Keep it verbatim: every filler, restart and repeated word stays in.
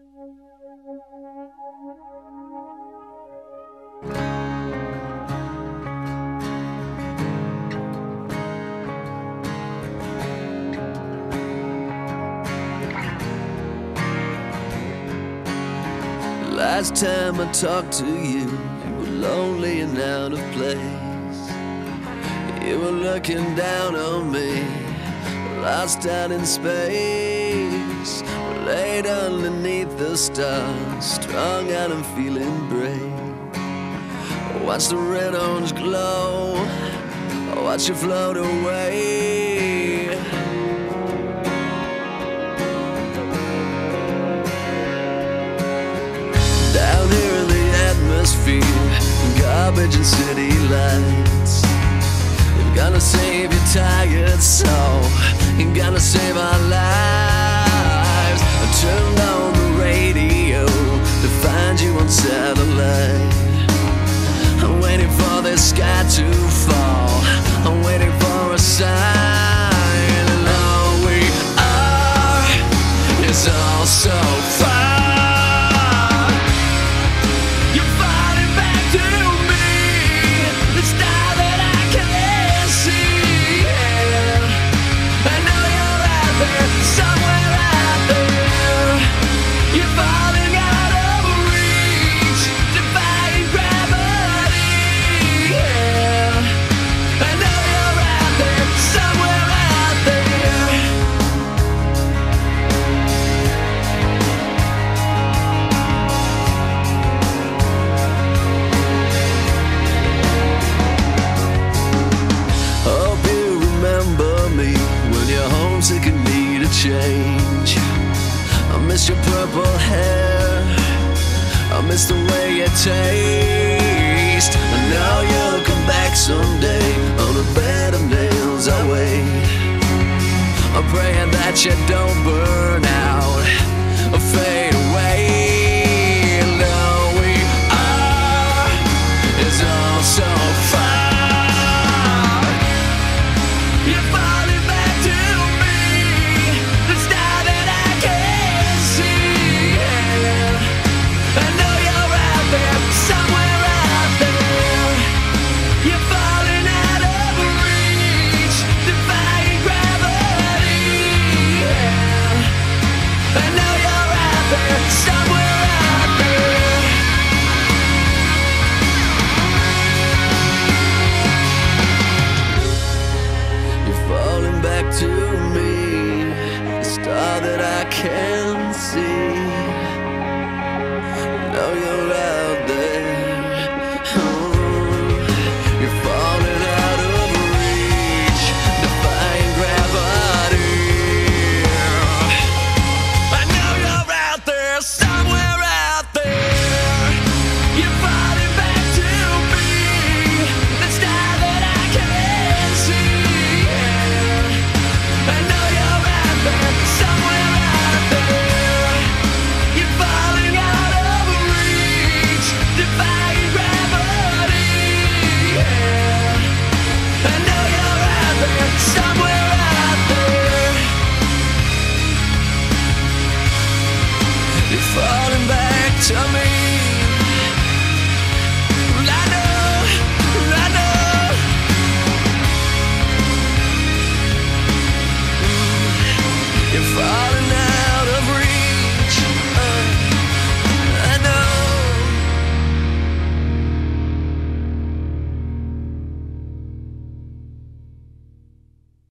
Last time I talked to you, you were lonely and out of place. You were looking down on me, lost out in space. We're laid underneath the stars, strung out and feeling brave. Watch the red orange glow, watch you float away. Down here in the atmosphere, garbage and city lights. You're gonna save your tired soul, you're gonna save our lives. I turned on the radio to find you on satellite. I'm waiting for this sky to fall, I'm waiting for a sign. And all we are is all so far. Change. I miss your purple hair, I miss the way you taste. I know you'll come back someday, on a bed of nails I wait. I'm praying that you don't burn out or fade away. And all we are is all so far. You're falling back to to me, the star that I can see. I know you're out there, oh, you're falling out of reach, defying gravity. I know you're out there, somewhere out there. You're falling back to me, the star that I can see. Somewhere out there, you're falling out of reach, defying gravity. Yeah. I know you're out there, somewhere out there. You're falling back to me. I know, I know. You're falling